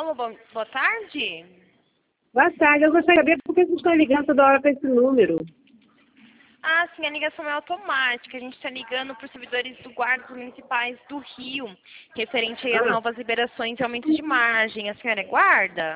Alô, boa tarde. Boa tarde, eu gostaria de saber por que vocês estão ligando toda hora para esse número. Ah, sim, a ligação é automática. A gente está ligando para os servidores do guardas municipais do Rio, referente aí às novas liberações e aumentos de margem. A senhora é guarda?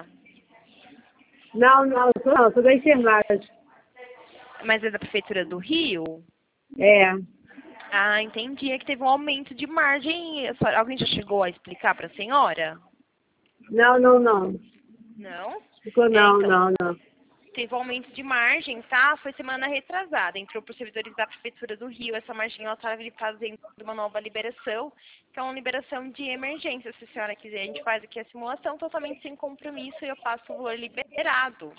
Não, sou da enfermagem. Mas é da Prefeitura do Rio? É. Ah, entendi. É que teve um aumento de margem. Alguém já chegou a explicar para a senhora? Não. Não? Ficou Então, não. teve um aumento de margem, tá? Foi semana retrasada. Entrou por servidores da Prefeitura do Rio. Essa margem, ela está fazendo uma nova liberação, que é uma liberação de emergência. Se a senhora quiser, a gente faz aqui a simulação totalmente sem compromisso e eu passo o valor liberado.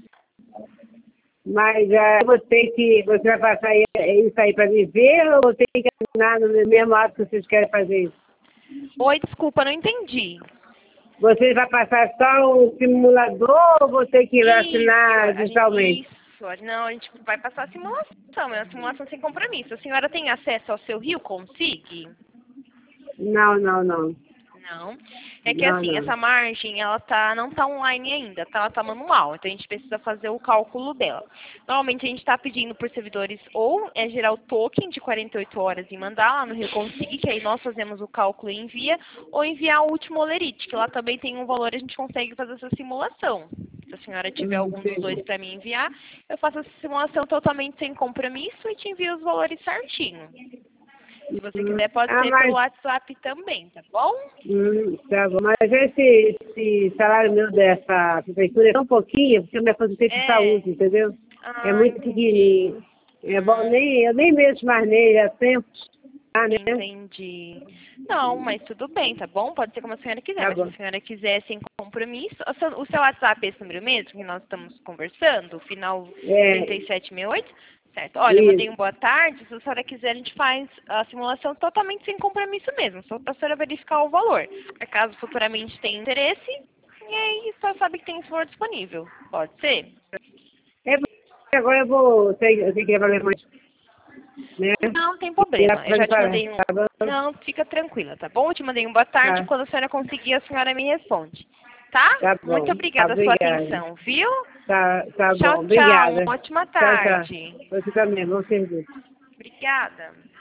Mas você vai passar isso aí para me ver ou vou ter que assinar no mesmo ato que vocês querem fazer isso? Oi, desculpa, não entendi. Você vai passar só um simulador ou vou ter que assinar digitalmente? Não, a gente vai passar a simulação, é uma simulação sem compromisso. A senhora tem acesso ao seu Rio Consig? Não. Não. É que assim, essa margem, não tá online ainda, tá? Ela tá manual, então a gente precisa fazer o cálculo dela. Normalmente a gente está pedindo por servidores ou gerar o token de 48 horas e mandar lá no Rio Consig, que aí nós fazemos o cálculo e envia, ou enviar o último Olerite, que lá também tem um valor, a gente consegue fazer essa simulação. Se a senhora tiver algum dos dois para me enviar, eu faço essa simulação totalmente sem compromisso e te envio os valores certinho. Se você quiser, pode ser pelo WhatsApp também, tá bom? Tá bom. Mas esse salário meu dessa prefeitura é tão pouquinho, porque eu me aposentei de saúde, entendeu? É muito pequenininho. É bom, eu nem mexo mais nele há tempo. Né? Entendi. Não, mas tudo bem, tá bom? Pode ser como a senhora quiser. Mas se a senhora quiser sem compromisso, o seu WhatsApp é esse número mesmo que nós estamos conversando? Final 3768? Certo. Olha, eu mandei um boa tarde. Se a senhora quiser, a gente faz a simulação totalmente sem compromisso mesmo. Só para a senhora verificar o valor. Caso futuramente tenha interesse, e aí só sabe que tem esse valor disponível. Pode ser? Agora eu tenho que levar minha mãe. Né? Não tem problema. Eu já te mandei um... Não, fica tranquila, tá bom? Eu te mandei um boa tarde. Quando a senhora conseguir, a senhora me responde. Tá? Muito obrigada pela sua atenção, viu? Tá tchau, bom. Obrigada. Uma ótima tarde. Tchau. Você também, bom serviço. Obrigada.